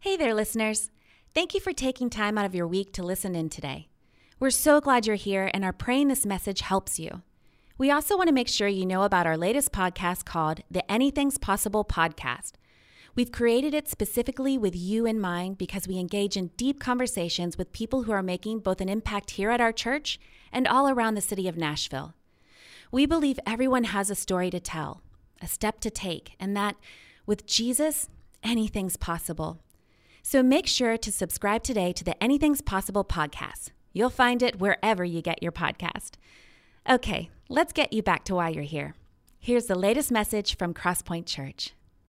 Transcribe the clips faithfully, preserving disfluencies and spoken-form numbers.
Hey there, listeners. Thank you for taking time out of your week to listen in today. We're so glad you're here and are praying this message helps you. We also want to make sure you know about our latest podcast called the Anything's Possible Podcast. We've created it specifically with you in mind because we engage in deep conversations with people who are making both an impact here at our church and all around the city of Nashville. We believe everyone has a story to tell, a step to take, and that with Jesus, anything's possible. So make sure to subscribe today to the Anything's Possible podcast. You'll find it wherever you get your podcast. Okay, let's get you back to why you're here. Here's the latest message from Crosspoint Church.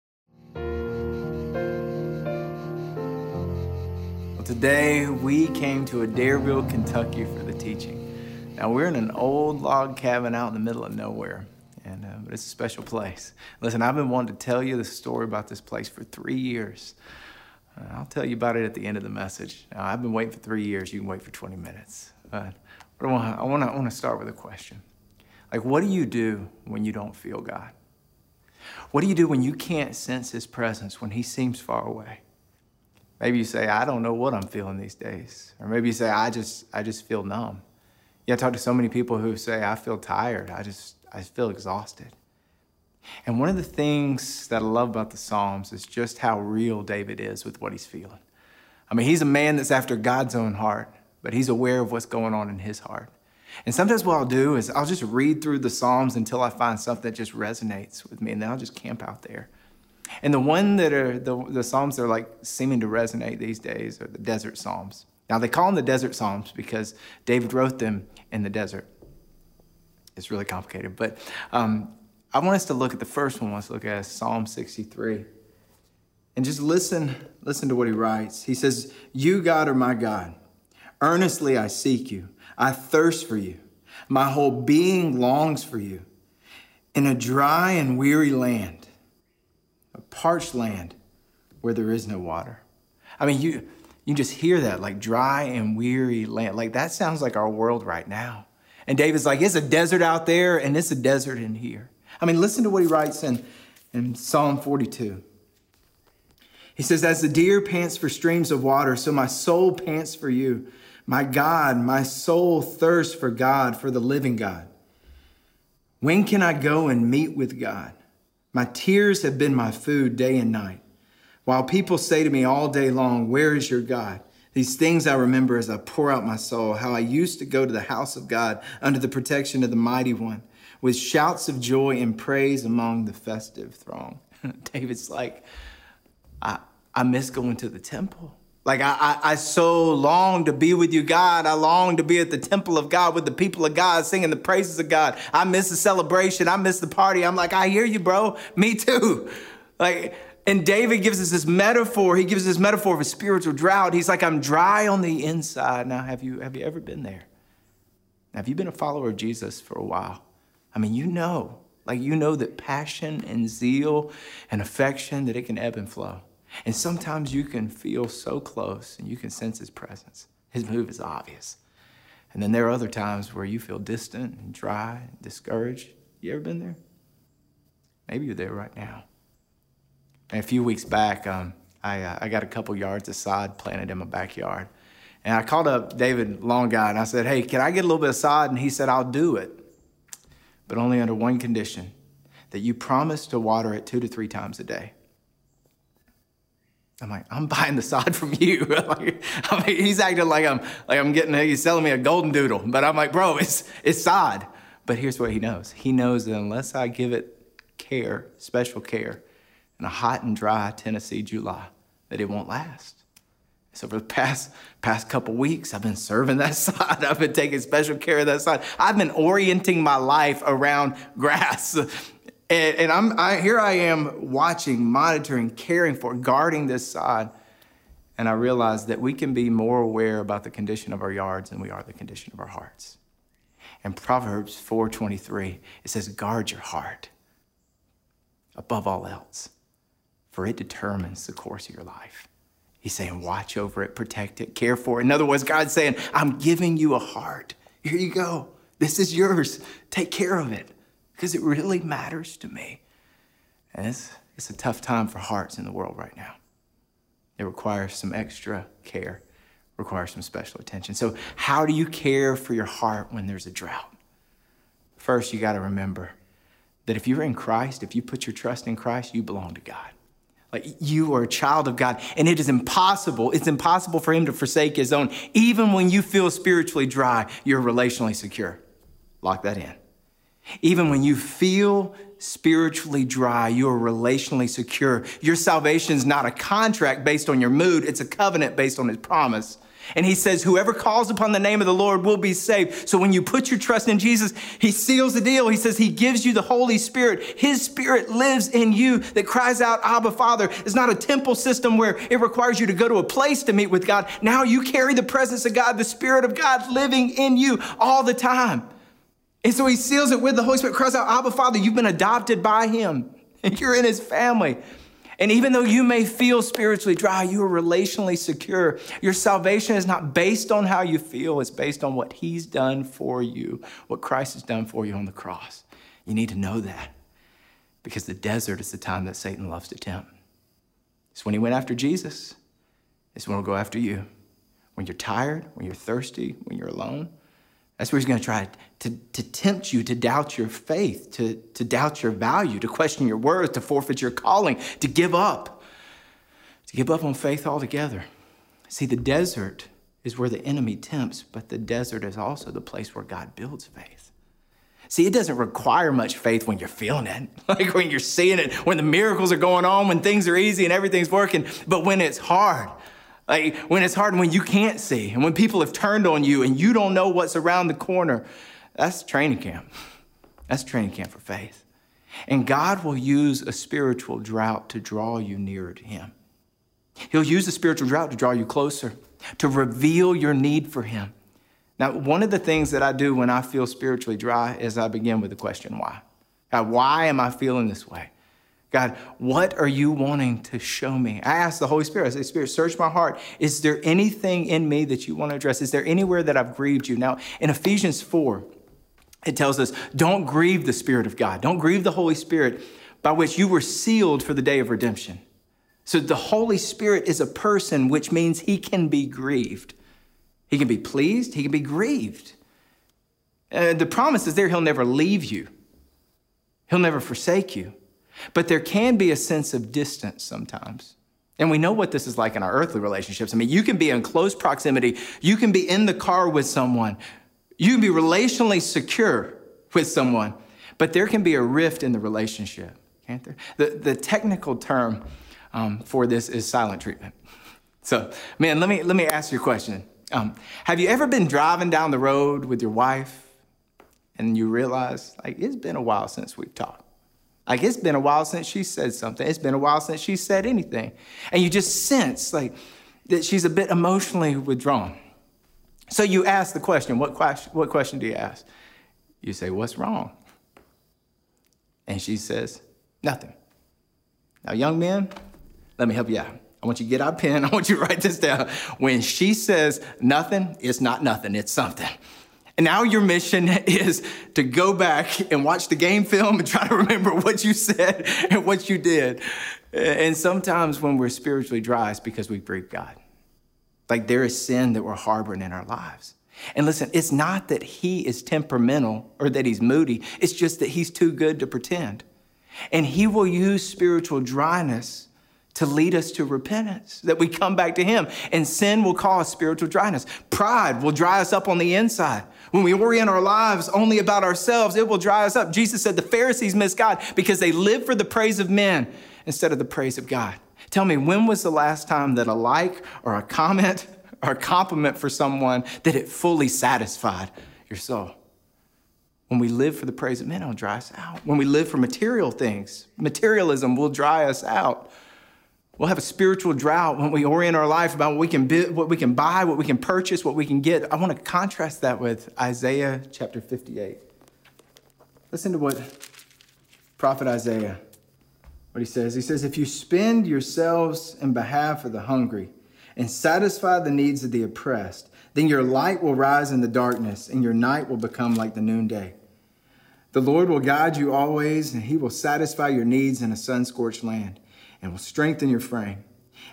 Well, today we came to Adairville, Kentucky for the teaching. Now we're in an old log cabin out in the middle of nowhere, and uh, but it's a special place. Listen, I've been wanting to tell you the story about this place for three years. I'll tell you about it at the end of the message. Now, I've been waiting for three years. You can wait for twenty minutes. But I want to I want to I want to start with a question. Like, what do you do when you don't feel God? What do you do when you can't sense His presence, when He seems far away? Maybe you say, I don't know what I'm feeling these days. Or maybe you say, I just I just feel numb. Yeah, I talk to so many people who say, I feel tired. I just I feel exhausted. And one of the things that I love about the Psalms is just how real David is with what he's feeling. I mean, he's a man that's after God's own heart, but he's aware of what's going on in his heart. And sometimes what I'll do is I'll just read through the Psalms until I find something that just resonates with me, and then I'll just camp out there. And the one that are the, the Psalms that are like seeming to resonate these days are the desert Psalms. Now, they call them the desert Psalms because David wrote them in the desert. It's really complicated, but um, I want us to look at the first one. Let's look at Psalm sixty-three. And just listen, listen to what he writes. He says, You, God, are my God. Earnestly I seek you. I thirst for you. My whole being longs for you. In a dry and weary land, a parched land where there is no water. I mean, you, you just hear that, like dry and weary land. Like that sounds like our world right now. And David's like, it's a desert out there and it's a desert in here. I mean, listen to what he writes in, in Psalm forty-two. He says, As the deer pants for streams of water, so my soul pants for you. My God, my soul thirsts for God, for the living God. When can I go and meet with God? My tears have been my food day and night. While people say to me all day long, Where is your God? These things I remember as I pour out my soul, how I used to go to the house of God under the protection of the Mighty One, with shouts of joy and praise among the festive throng. David's like, I, I miss going to the temple. Like, I, I, I so long to be with you, God. I long to be at the temple of God with the people of God, singing the praises of God. I miss the celebration. I miss the party. I'm like, I hear you, bro. Me too. Like, and David gives us this metaphor. He gives us this metaphor of a spiritual drought. He's like, I'm dry on the inside. Now, have you, have you ever been there? Have you been a follower of Jesus for a while? I mean, you know, like you know that passion and zeal and affection, that it can ebb and flow. And sometimes you can feel so close and you can sense His presence. His move is obvious. And then there are other times where you feel distant and dry and discouraged. You ever been there? Maybe you're there right now. And a few weeks back, um, I, uh, I got a couple yards of sod planted in my backyard. And I called up David Long Guy and I said, hey, can I get a little bit of sod? And he said, I'll do it, but only under one condition, that you promise to water it two to three times a day. I'm like, I'm buying the sod from you. like, I mean, he's acting like I'm like I'm getting, he's selling me a golden doodle. But I'm like, bro, it's it's sod. But here's what he knows. He knows that unless I give it care, special care, in a hot and dry Tennessee July, that it won't last. So for the past past couple weeks, I've been serving that sod. I've been taking special care of that sod. I've been orienting my life around grass. And, and I'm I, here I am watching, monitoring, caring for, guarding this sod. And I realize that we can be more aware about the condition of our yards than we are the condition of our hearts. In Proverbs four twenty-three, it says, guard your heart above all else, for it determines the course of your life. He's saying, watch over it, protect it, care for it. In other words, God's saying, I'm giving you a heart. Here you go. This is yours. Take care of it, because it really matters to me. And it's, it's a tough time for hearts in the world right now. It requires some extra care, requires some special attention. So how do you care for your heart when there's a drought? First, you got to remember that if you're in Christ, if you put your trust in Christ, you belong to God. Like, you are a child of God, and it is impossible. It's impossible for him to forsake his own. Even when you feel spiritually dry, you're relationally secure. Lock that in. Even when you feel spiritually dry, you are relationally secure. Your salvation is not a contract based on your mood. It's a covenant based on his promise. And he says, whoever calls upon the name of the Lord will be saved. So when you put your trust in Jesus, he seals the deal. He says he gives you the Holy Spirit. His Spirit lives in you that cries out, Abba, Father. It's not a temple system where it requires you to go to a place to meet with God. Now you carry the presence of God, the Spirit of God living in you all the time. And so he seals it with the Holy Spirit, cries out, Abba, Father. You've been adopted by him, and you're in his family. And even though you may feel spiritually dry, you are relationally secure. Your salvation is not based on how you feel. It's based on what he's done for you, what Christ has done for you on the cross. You need to know that, because the desert is the time that Satan loves to tempt. It's when he went after Jesus. It's when he'll go after you. When you're tired, when you're thirsty, when you're alone. That's where he's going to try to, to tempt you to doubt your faith, to, to doubt your value, to question your worth, to forfeit your calling, to give up, to give up on faith altogether. See, the desert is where the enemy tempts, but the desert is also the place where God builds faith. See, it doesn't require much faith when you're feeling it, like when you're seeing it, when the miracles are going on, when things are easy and everything's working, but when it's hard, like when it's hard and when you can't see and when people have turned on you and you don't know what's around the corner, that's training camp. That's training camp for faith. And God will use a spiritual drought to draw you nearer to him. He'll use a spiritual drought to draw you closer, to reveal your need for him. Now, one of the things that I do when I feel spiritually dry is I begin with the question, why? God, why am I feeling this way? God, what are you wanting to show me? I ask the Holy Spirit, I say, Spirit, search my heart. Is there anything in me that you want to address? Is there anywhere that I've grieved you? Now, in Ephesians four, it tells us, don't grieve the Spirit of God. Don't grieve the Holy Spirit by which you were sealed for the day of redemption. So the Holy Spirit is a person, which means he can be grieved. He can be pleased. He can be grieved. And the promise is there, he'll never leave you. He'll never forsake you. But there can be a sense of distance sometimes. And we know what this is like in our earthly relationships. I mean, you can be in close proximity. You can be in the car with someone. You can be relationally secure with someone. But there can be a rift in the relationship, can't there? The, the technical term um, for this is silent treatment. So, man, let me, let me ask you a question. Um, have you ever been driving down the road with your wife and you realize, like, it's been a while since we've talked? Like, it's been a while since she said something. It's been a while since she said anything. And you just sense, like, that she's a bit emotionally withdrawn. So you ask the question, what question, what question do you ask? You say, what's wrong? And she says, nothing. Now, young men, let me help you out. I want you to get out a pen. I want you to write this down. When she says nothing, it's not nothing. It's something. And now your mission is to go back and watch the game film and try to remember what you said and what you did. And sometimes when we're spiritually dry, it's because we grieve God. Like there is sin that we're harboring in our lives. And listen, it's not that he is temperamental or that he's moody. It's just that he's too good to pretend. And he will use spiritual dryness to lead us to repentance, that we come back to him. And sin will cause spiritual dryness. Pride will dry us up on the inside. When we orient our lives only about ourselves, it will dry us up. Jesus said the Pharisees miss God because they live for the praise of men instead of the praise of God. Tell me, when was the last time that a like or a comment or a compliment for someone that it fully satisfied your soul? When we live for the praise of men, it'll dry us out. When we live for material things, materialism will dry us out. We'll have a spiritual drought when we orient our life about what we can build, what we can buy, what we can purchase, what we can get. I want to contrast that with Isaiah chapter fifty-eight. Listen to what prophet Isaiah, what he says. He says, if you spend yourselves in behalf of the hungry and satisfy the needs of the oppressed, then your light will rise in the darkness and your night will become like the noonday. The Lord will guide you always, and he will satisfy your needs in a sun-scorched land and will strengthen your frame.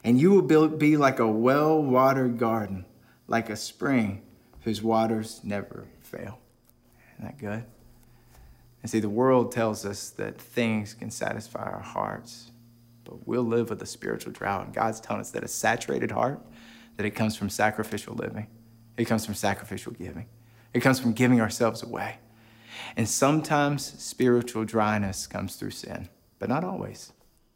And you will be like a well-watered garden, like a spring whose waters never fail. Isn't that good? And see, the world tells us that things can satisfy our hearts, but we'll live with a spiritual drought. And God's telling us that a saturated heart, that it comes from sacrificial living. It comes from sacrificial giving. It comes from giving ourselves away. And sometimes spiritual dryness comes through sin, but not always.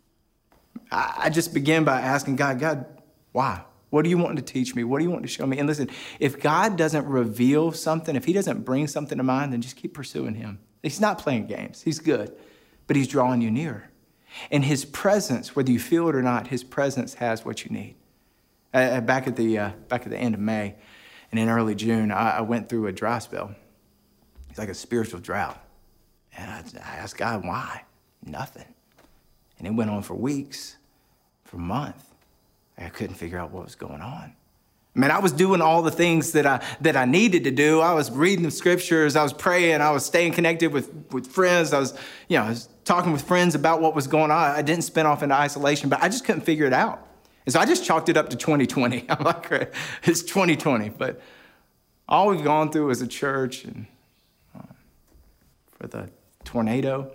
I just begin by asking God, God, why? What do you want to teach me? What do you want to show me? And listen, if God doesn't reveal something, if he doesn't bring something to mind, then just keep pursuing him. He's not playing games. He's good, but he's drawing you nearer. And his presence, whether you feel it or not, his presence has what you need. Uh, back at the uh, back at the end of May and in early June, I, I went through a dry spell. It's like a spiritual drought. And I, I asked God, why? Nothing. And it went on for weeks, for a month. I couldn't figure out what was going on. I mean, I was doing all the things that I that I needed to do. I was reading the scriptures. I was praying. I was staying connected with, with friends. I was, you know, I was talking with friends about what was going on. I didn't spin off into isolation, but I just couldn't figure it out. And so I just chalked it up to twenty twenty. I'm like, it's twenty twenty. But all we've gone through as a church, and uh, for the tornado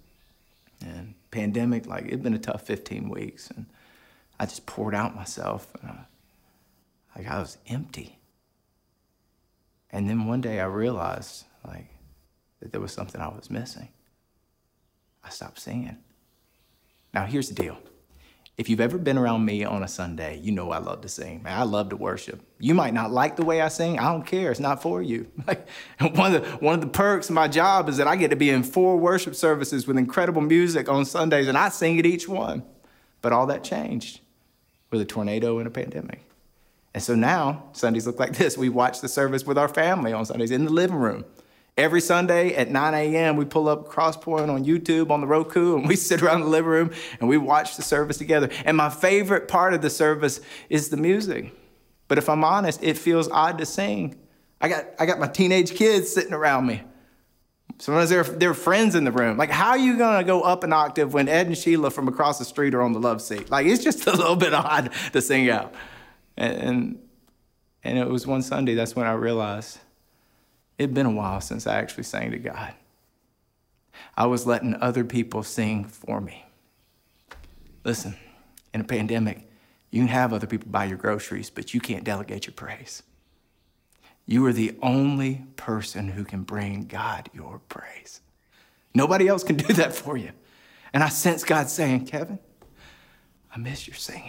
and pandemic, like it'd been a tough fifteen weeks. And I just poured out myself. And I, like I was empty. And then one day I realized like that there was something I was missing. I stopped singing. Now here's the deal. If you've ever been around me on a Sunday, you know I love to sing. Man, I love to worship. You might not like the way I sing. I don't care. It's not for you. Like, one of the one of the perks of my job is that I get to be in four worship services with incredible music on Sundays, and I sing at each one. But all that changed with a tornado and a pandemic. And so now Sundays look like this. We watch the service with our family on Sundays in the living room. Every Sunday at nine a.m., we pull up Crosspoint on YouTube, on the Roku, and we sit around the living room and we watch the service together. And my favorite part of the service is the music. But if I'm honest, it feels odd to sing. I got I got my teenage kids sitting around me. Sometimes there are, there are friends in the room. Like, how are you going to go up an octave when Ed and Sheila from across the street are on the love seat? Like, it's just a little bit odd to sing out. And, and, and it was one Sunday, that's when I realized it'd been a while since I actually sang to God. I was letting other people sing for me. Listen, in a pandemic, you can have other people buy your groceries, but you can't delegate your praise. You are the only person who can bring God your praise. Nobody else can do that for you. And I sense God saying, Kevin, I miss your singing.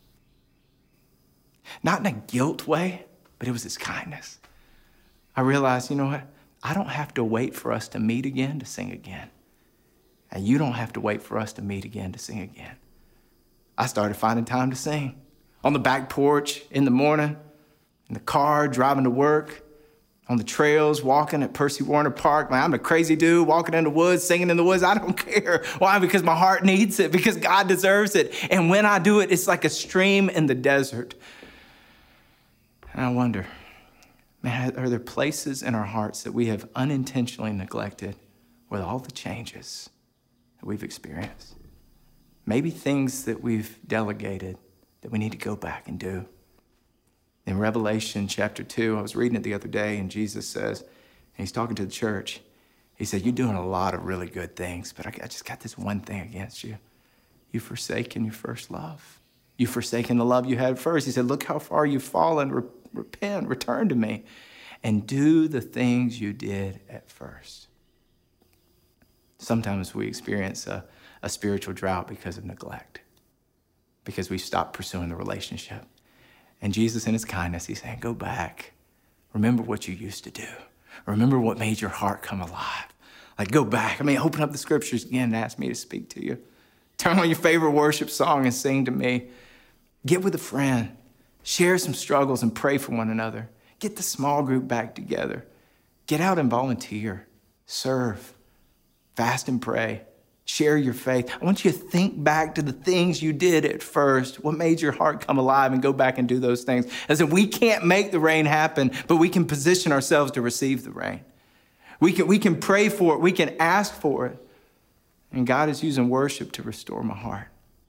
Not in a guilt way, but it was his kindness. I realized, you know what? I don't have to wait for us to meet again to sing again. And you don't have to wait for us to meet again to sing again. I started finding time to sing. On the back porch, in the morning, in the car, driving to work, on the trails, walking at Percy Warner Park. Man, I'm a crazy dude walking in the woods, singing in the woods. I don't care. Why? Because my heart needs it, because God deserves it. And when I do it, it's like a stream in the desert. And I wonder, man, are there places in our hearts that we have unintentionally neglected with all the changes that we've experienced? Maybe things that we've delegated that we need to go back and do. In Revelation chapter two, I was reading it the other day, and Jesus says, and he's talking to the church, he said, you're doing a lot of really good things, but I just got this one thing against you. You've forsaken your first love. You've forsaken the love you had first. He said, look how far you've fallen. Re- repent, return to me, and do the things you did at first. Sometimes we experience a, a spiritual drought because of neglect, because we've stopped pursuing the relationship. And Jesus, in his kindness, he's saying, go back. Remember what you used to do. Remember what made your heart come alive. Like, go back. I mean, open up the scriptures again and ask me to speak to you. Turn on your favorite worship song and sing to me. Get with a friend. Share some struggles and pray for one another. Get the small group back together. Get out and volunteer. Serve. Fast and pray. Share your faith. I want you to think back to the things you did at first, what made your heart come alive, and go back and do those things. As if we can't make the rain happen, but we can position ourselves to receive the rain. We can, we can pray for it. We can ask for it. And God is using worship to restore my heart.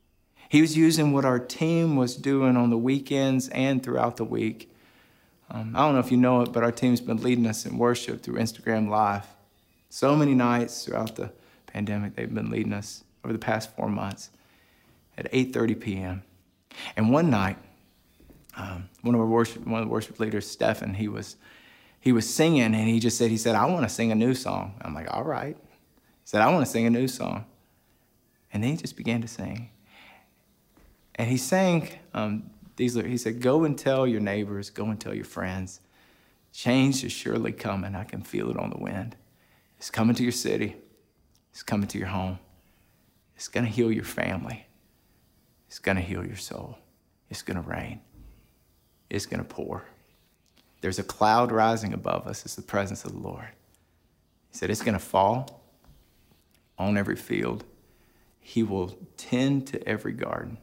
He was using what our team was doing on the weekends and throughout the week. Um, I don't know if you know it, but our team's been leading us in worship through Instagram Live. So many nights throughout the pandemic, they've been leading us over the past four months at eight thirty p.m. And one night, um, one of our worship, one of the worship leaders, Stephen, he was he was singing, and he just said, he said, I want to sing a new song. I'm like, all right. He said, I want to sing a new song. And then he just began to sing. And he sang um, these. He said, go and tell your neighbors, go and tell your friends, change is surely coming. I can feel it on the wind. It's coming to your city. It's coming to your home. It's going to heal your family. It's going to heal your soul. It's going to rain. It's going to pour. There's a cloud rising above us. It's the presence of the Lord. He said, it's going to fall on every field. He will tend to every garden,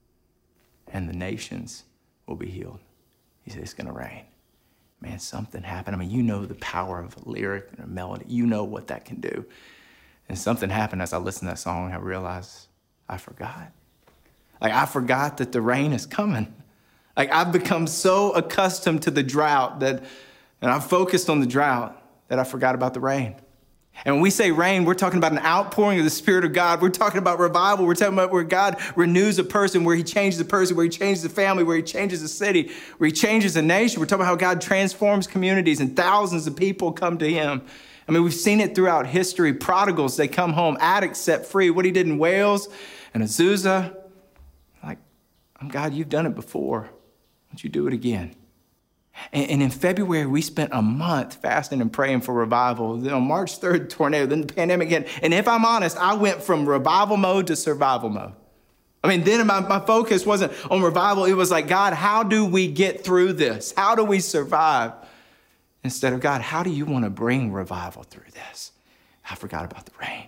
and the nations will be healed. He said, it's going to rain. Man, something happened. I mean, you know the power of a lyric and a melody. You know what that can do. And something happened as I listened to that song. I realized I forgot. Like, I forgot that the rain is coming. Like, I've become so accustomed to the drought that, and I've focused on the drought that I forgot about the rain. And when we say rain, we're talking about an outpouring of the Spirit of God. We're talking about revival. We're talking about where God renews a person, where he changes a person, where he changes a family, where he changes a city, where he changes a nation. We're talking about how God transforms communities and thousands of people come to him. I mean, we've seen it throughout history. Prodigals, they come home. Addicts set free. What he did in Wales and Azusa. Like, God, you've done it before. Why don't you do it again? And in February, we spent a month fasting and praying for revival. Then on March third, tornado, then the pandemic hit. And if I'm honest, I went from revival mode to survival mode. I mean, then my, my focus wasn't on revival. It was like, God, how do we get through this? How do we survive? Instead of, God, how do you want to bring revival through this? I forgot about the rain.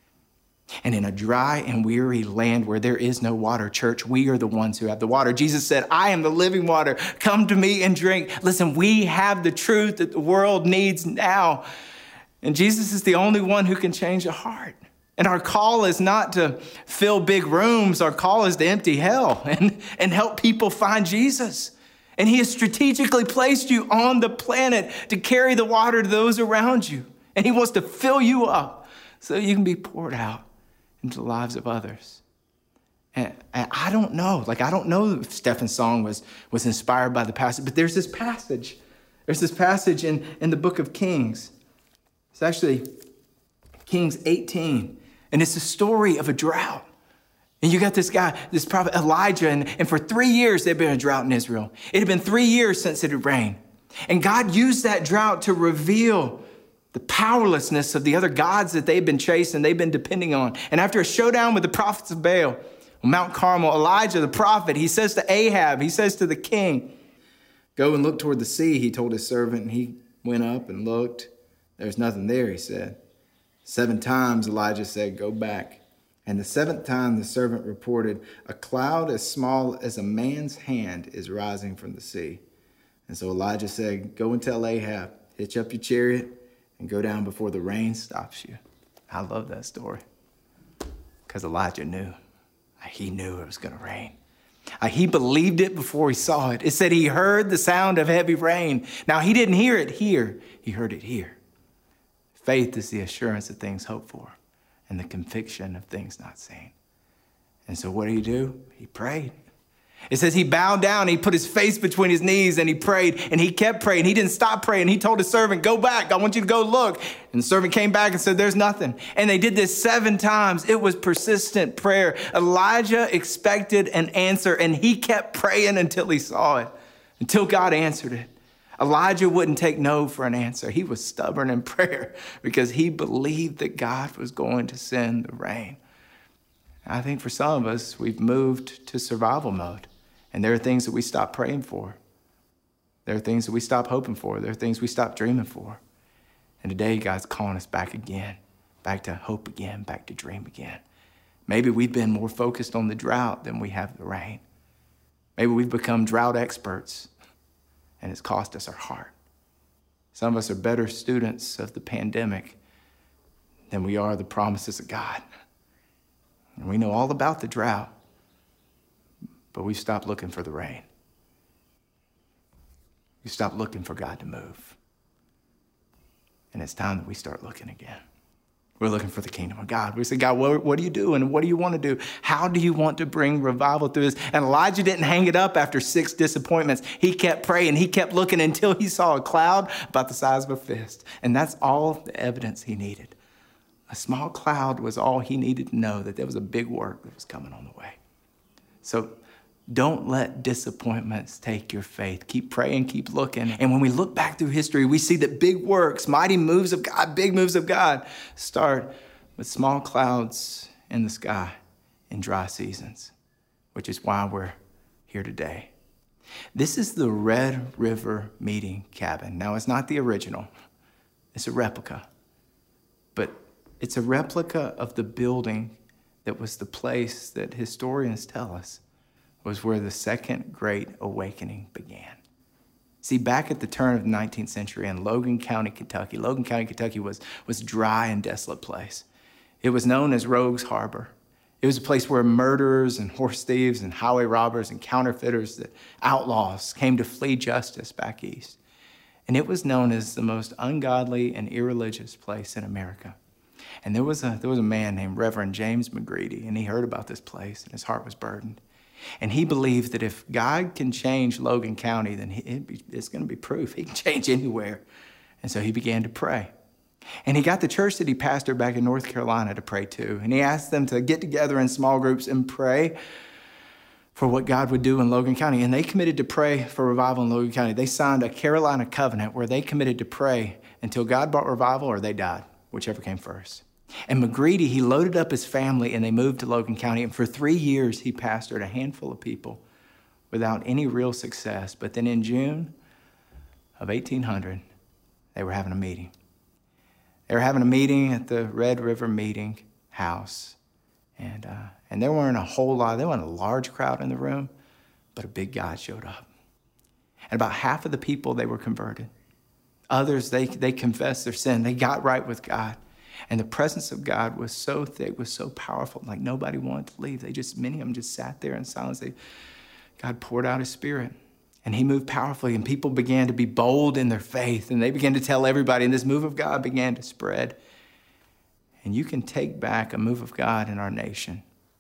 And in a dry and weary land where there is no water, church, we are the ones who have the water. Jesus said, I am the living water. Come to me and drink. Listen, we have the truth that the world needs now. And Jesus is the only one who can change a heart. And our call is not to fill big rooms. Our call is to empty hell and, and help people find Jesus. And he has strategically placed you on the planet to carry the water to those around you. And he wants to fill you up so you can be poured out into the lives of others. And, and I don't know, like, I don't know if Stephen's song was, was inspired by the passage, but there's this passage. There's this passage in, in the book of Kings. It's actually Kings eighteen. And it's a story of a drought. And you got this guy, this prophet Elijah, and, and for three years there'd been a drought in Israel. It had been three years since it had rained. And God used that drought to reveal the powerlessness of the other gods that they've been chasing, they've been depending on. And after a showdown with the prophets of Baal on Mount Carmel, Elijah, the prophet, he says to Ahab, he says to the king, go and look toward the sea, he told his servant. And he went up and looked. There's nothing there, he said. Seven times Elijah said, go back. And the seventh time the servant reported, a cloud as small as a man's hand is rising from the sea. And so Elijah said, go and tell Ahab, hitch up your chariot and go down before the rain stops you. I love that story because Elijah knew. He knew it was going to rain. He believed it before he saw it. It said he heard the sound of heavy rain. Now, he didn't hear it here. He heard it here. Faith is the assurance of things hoped for and the conviction of things not seen. And so what did he do? He prayed. It says he bowed down, he put his face between his knees and he prayed, and he kept praying. He didn't stop praying. He told his servant, go back. I want you to go look. And the servant came back and said, there's nothing. And they did this seven times. It was persistent prayer. Elijah expected an answer, and he kept praying until he saw it, until God answered it. Elijah wouldn't take no for an answer. He was stubborn in prayer because he believed that God was going to send the rain. I think for some of us, we've moved to survival mode. And there are things that we stop praying for. There are things that we stop hoping for. There are things we stop dreaming for. And today, God's calling us back again, back to hope again, back to dream again. Maybe we've been more focused on the drought than we have the rain. Maybe we've become drought experts, and it's cost us our heart. Some of us are better students of the pandemic than we are the promises of God. And we know all about the drought. but we've stopped looking for the rain. We stopped looking for God to move. And it's time that we start looking again. We're looking for the kingdom of God. We say, God, what, what do you do? And what do you want to do? How do you want to bring revival through this? And Elijah didn't hang it up after six disappointments. He kept praying. He kept looking until he saw a cloud about the size of a fist. And that's all the evidence he needed. A small cloud was all he needed to know that there was a big work that was coming on the way. So don't let disappointments take your faith. Keep praying, keep looking. And when we look back through history, we see that big works, mighty moves of God, big moves of God start with small clouds in the sky in dry seasons, which is why we're here today. This is the Red River Meeting Cabin. Now, it's not the original. It's a replica. But it's a replica of the building that was the place that historians tell us was where the Second Great Awakening began. See, back at the turn of the nineteenth century in Logan County, Kentucky, Logan County, Kentucky was, was a dry and desolate place. It was known as Rogues Harbor. It was a place where murderers and horse thieves and highway robbers and counterfeiters, the outlaws, came to flee justice back east. And it was known as the most ungodly and irreligious place in America. And there was a, there was a man named Reverend James McGreedy, and he heard about this place, and his heart was burdened. And he believed that if God can change Logan County, then he, it's going to be proof he can change anywhere. And so he began to pray. And he got the church that he pastored back in North Carolina to pray to. And he asked them to get together in small groups and pray for what God would do in Logan County. And they committed to pray for revival in Logan County. They signed a Carolina covenant where they committed to pray until God brought revival or they died, whichever came first. And McGreedy, he loaded up his family and they moved to Logan County. And for three years, he pastored a handful of people without any real success. But then in June of eighteen hundred, they were having a meeting. They were having a meeting at the Red River Meeting House. And, uh, and there weren't a whole lot, there wasn't a large crowd in the room, but a big guy showed up. And about half of the people, they were converted. Others, they, they confessed their sin. They got right with God. And the presence of God was so thick, was so powerful, like nobody wanted to leave. They just, many of them just sat there in silence. They, God poured out his Spirit, and he moved powerfully, and people began to be bold in their faith, and they began to tell everybody, and this move of God began to spread. And you can take back a move of God in our nation,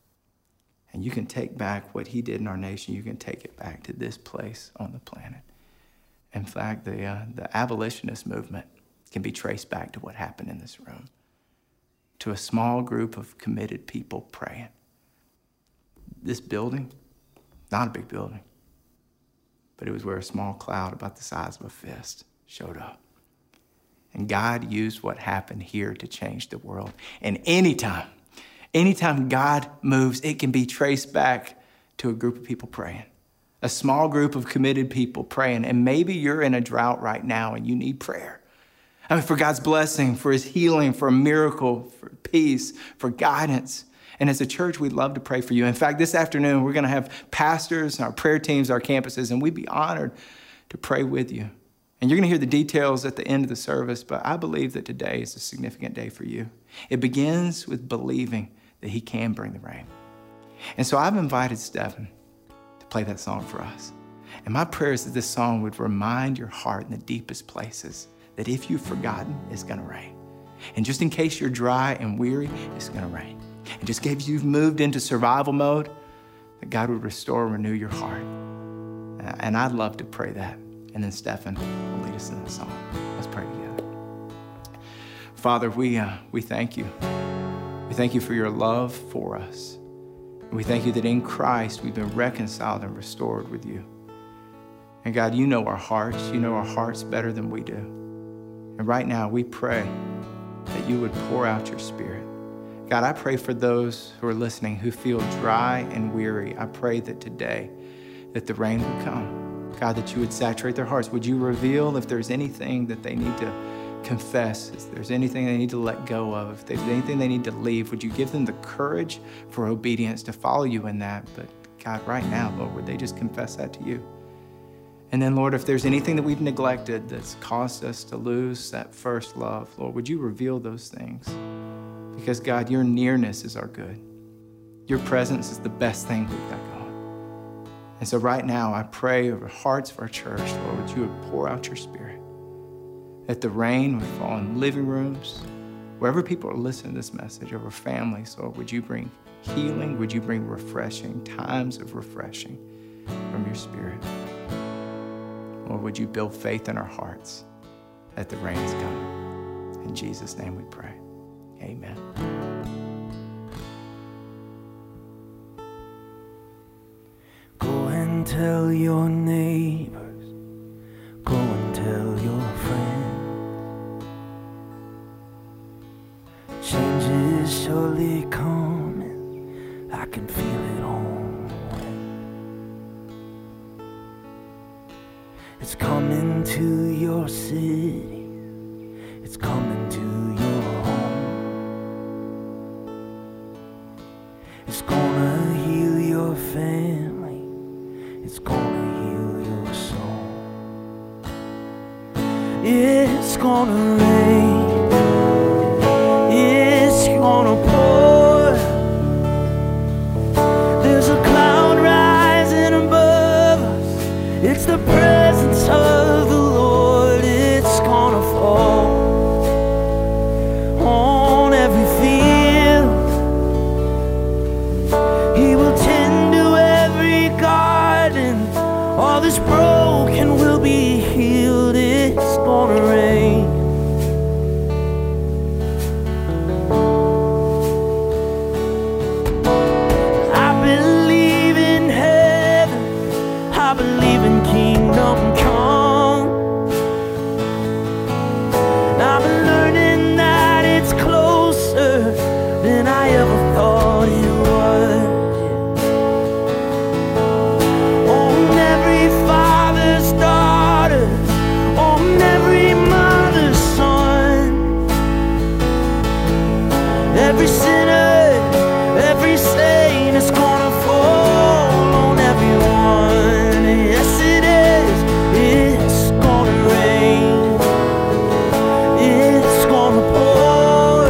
and you can take back what he did in our nation. You can take it back to this place on the planet. In fact, the, uh, the abolitionist movement can be traced back to what happened in this room, to a small group of committed people praying. This building, not a big building, but it was where a small cloud about the size of a fist showed up. And God used what happened here to change the world. And anytime, anytime God moves, it can be traced back to a group of people praying, a small group of committed people praying. And maybe you're in a drought right now and you need prayer. I mean, for God's blessing, for his healing, for a miracle, for peace, for guidance. And as a church, we'd love to pray for you. In fact, this afternoon, we're going to have pastors, our prayer teams, our campuses, and we'd be honored to pray with you. And you're going to hear the details at the end of the service, but I believe that today is a significant day for you. It begins with believing that he can bring the rain. And so I've invited Stephen to play that song for us. And my prayer is that this song would remind your heart in the deepest places that if you've forgotten, it's going to rain. And just in case you're dry and weary, it's going to rain. And just in case you've moved into survival mode, that God would restore and renew your heart. And I'd love to pray that. And then Stephen will lead us in the song. Let's pray together. Father, we, uh, we thank you. We thank you for your love for us. And we thank you that in Christ we've been reconciled and restored with you. And God, you know our hearts. You know our hearts better than we do. And right now we pray that you would pour out your Spirit. God, I pray for those who are listening who feel dry and weary. I pray that today that the rain would come. God, that you would saturate their hearts. Would you reveal if there's anything that they need to confess, if there's anything they need to let go of, if there's anything they need to leave, would you give them the courage for obedience to follow you in that? But God, right now, Lord, would they just confess that to you? And then, Lord, if there's anything that we've neglected that's caused us to lose that first love, Lord, would you reveal those things? Because, God, your nearness is our good. Your presence is the best thing we've got going. And so right now, I pray over hearts of our church, Lord, would you would pour out your Spirit, that the rain would fall in living rooms, wherever people are listening to this message, over families, Lord, would you bring healing? Would you bring refreshing, times of refreshing from your Spirit? Lord, would you build faith in our hearts that the rain is coming? In Jesus' name we pray. Amen. Go and tell your neighbors, go and tell your friends, change is surely coming, I can feel it on the way. It's coming to your city, it's coming to your home, it's gonna heal your family, it's gonna heal your soul. It's gonna rain, it's gonna pour. There's a cloud rising above us, it's the presence of the Lord. It's gonna fall on every field. He will tend to every garden. All this broken will be healed. It's gonna rain. I believe in heaven, I believe in kingdom come. I've been learning that it's closer than I ever thought it was. On every father's daughter, on every mother's son, every sinner, every saint is gonna fall on everyone. Yes, it is. It's gonna rain. It's gonna pour.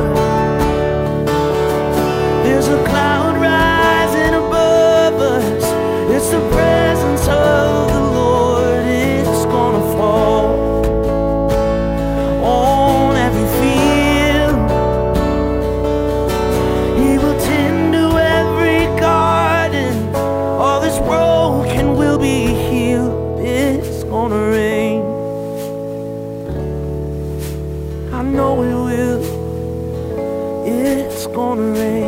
There's a cloud rising above us. It's the presence of the Lord. It's gonna fall on every field. He will tend to every garden. All this broken will be healed. It's gonna rain. I know it will. It's gonna rain.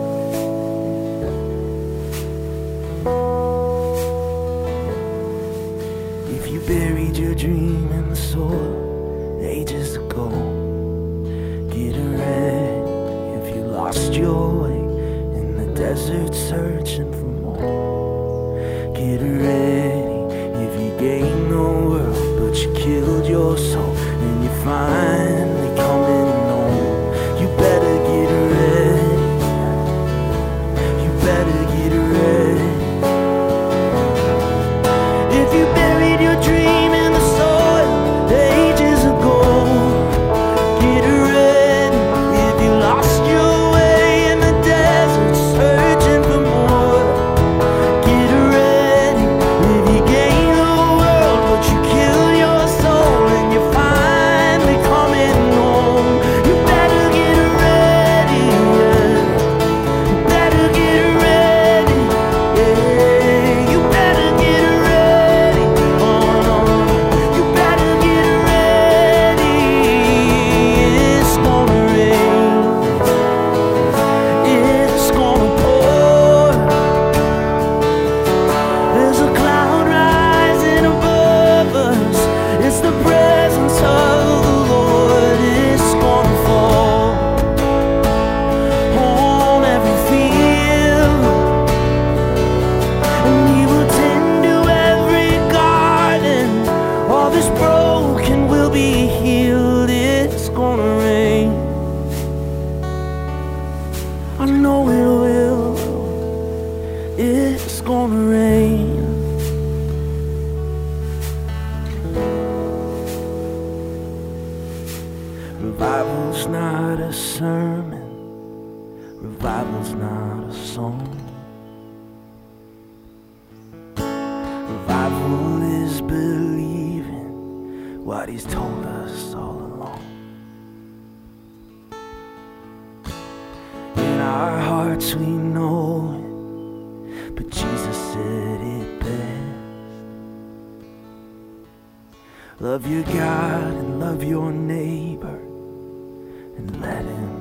If you buried your dream in the soil ages ago, get it ready. If you lost your way in the desert searching for more, get it ready. If you gained the world but you killed your soul, and you're finally coming home, you better get ready. You better get ready. If you buried your dream in the soil ages ago, get ready. If you lost your way in the desert searching for more, get ready. If you gain the world but you kill your soul, and you're finally coming home, you better get ready. Yeah. You better get ready. Yeah. You better get ready. Oh no. You better get ready. It's gonna rain. It's gonna pour. There's a cloud rising above us. It's the presence of the Lord. It's gonna fall on every field. And He will tend to every garden. All this broken will be healed. It's gonna rain. I know it will. It's gonna rain. Revival's not a sermon. Revival's not a song. what he's told us all along. In our hearts we know it, but Jesus said it best. Love your God and love your neighbor, and let him